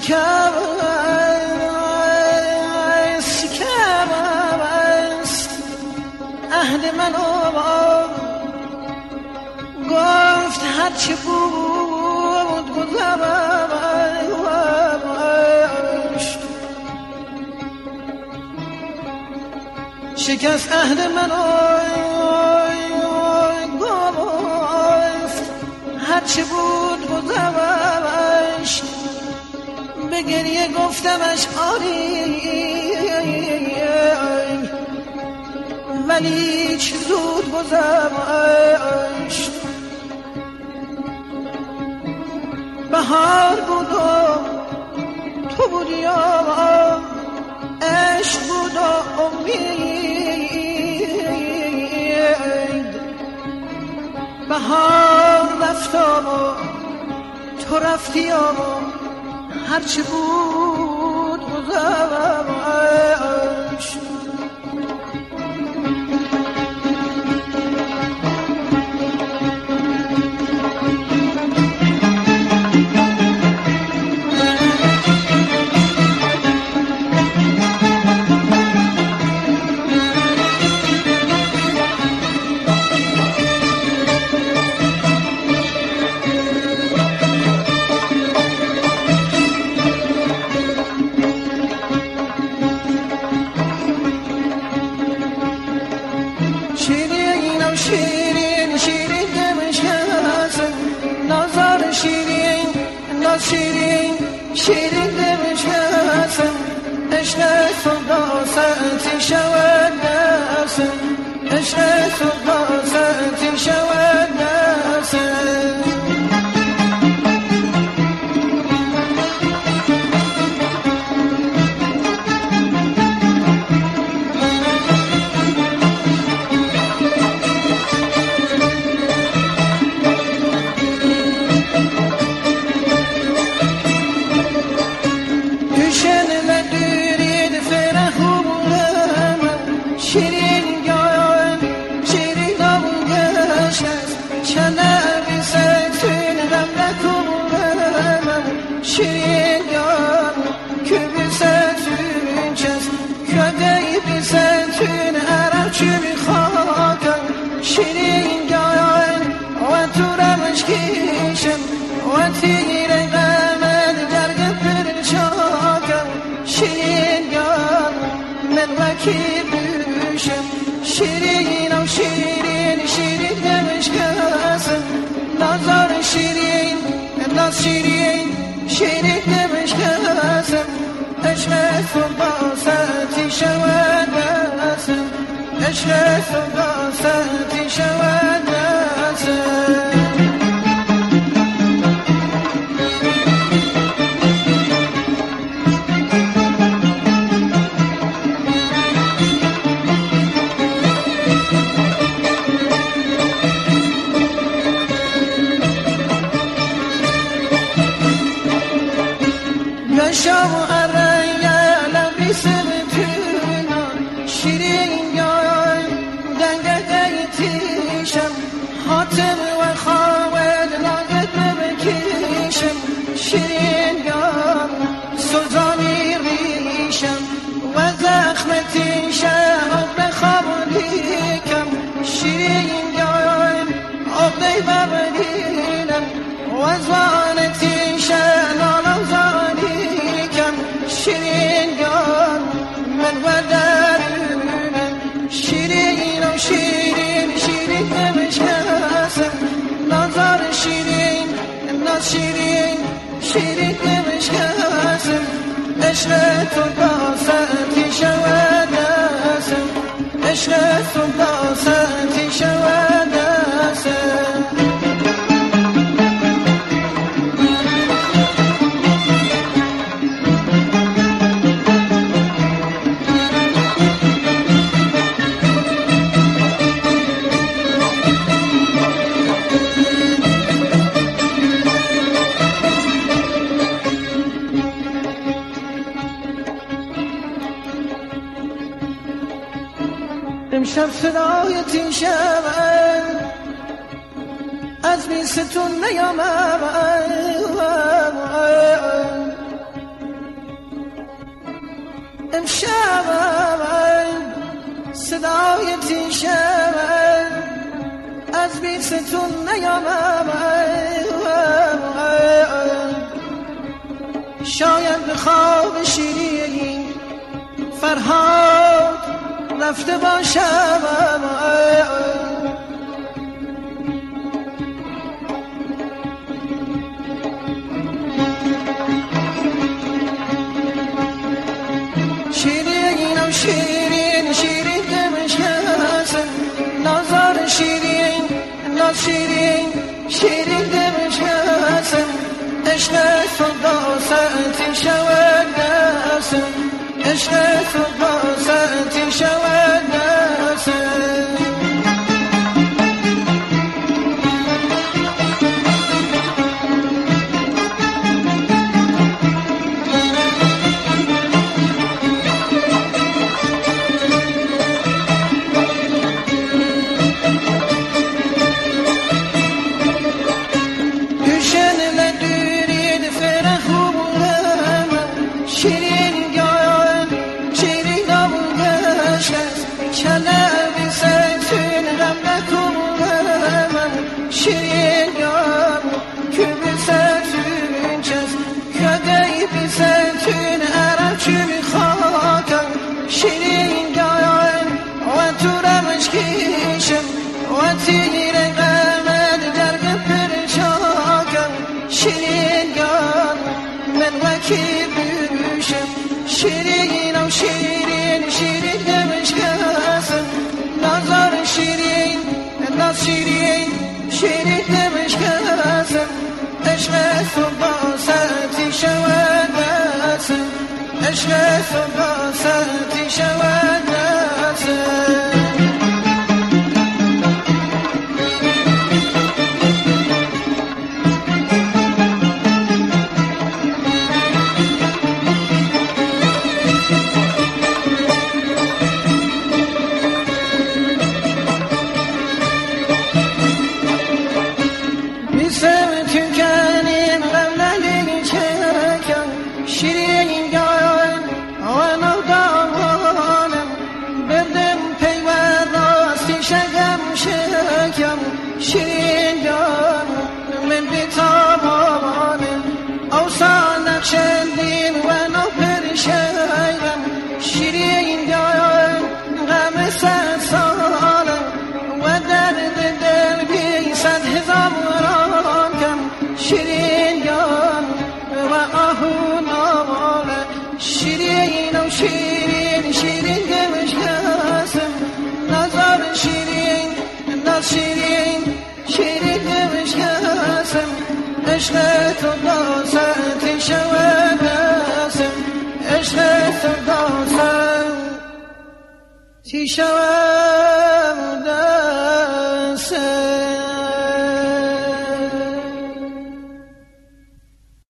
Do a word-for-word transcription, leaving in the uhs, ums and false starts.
شکر شکر است عهد من گفت هرچی بود گذشت شکست عهد من گفت هرچی بود گذشت به گریه گفتمش آری ولی چه زود گذشت بهار بود و تو بودی و عشق بود و امید بهار رفت و تو رفتی و هرچی بود گذشت شیرین شیرین دمشکست نازار شیرین ناز شیرین شیرین دمشکست عشق صدا ساعتی شود نست عشق صدا ساعتی شود نست شیرین یار که بیستون چست کدی بیستون عرب چی میخواکم شیرین یار و تو رمش کشم و تیر قمد درگ پرچاکم شیرین یار من وکی بوشم شیرین و شیرین شیرین دمشکستم نازار شیرین ناز شیرین شیرین دمشکستم عشق صدا ساعتی شود نستم عشق صدا ساعتی شود نستم شام و اریا لبی سبتونا شیرین یای دنگه تیشم حاتم و خواهد لاغت بکشم شیرین یای سلطانی ریشم و زخم تیشم آب خوابونیکم شیرین یای آب ببرینم و زوان تیشم آلو شیرین یار من و درونم شیرین و شیرین شیرین دمشکستم نازار شیرین ناز شیرین شیرین دمشکستم عشق تو دا ساعتی شود نستم عشق تو دا ساعتی شود نستم امشب صدایتی شود از بیستون نیامد امشب صدای تیشم از بیستون نیامم، شاید به خواب شیرین فرهاد رفته باشم. شیرینم شیرین شیرین دمشکم، نازار شیرین ناز شیرین شیرین دمشکم، عشق تو داستان شود دستم، عشق تو داستان شود دستم. و تیر قمر درگ پرچاکم، شیرین گان من وکی بوشم، شیرین و شیرین شیرین دمشکم، نازار شیرین ناز شیرین شیرین دمشکم، عشق تو باسطی شود دستم، عشق تو باسطی شود دستم. شیرین گان و نودانم بردم پیوند راستی شگم شکم، شیرین گان من بیتابانم اوسان نقشندین و نو پرشیم، شیرین گان غم صد سالم و درد دل بی صد هزاران کم، شیرین گان و آهون شیرین و شیرین شیرین دمشکم، نازار شیرین ناز شیرین شیرین دمشکم، عشق تو داستان شود دستم، عشق تو داستان شود.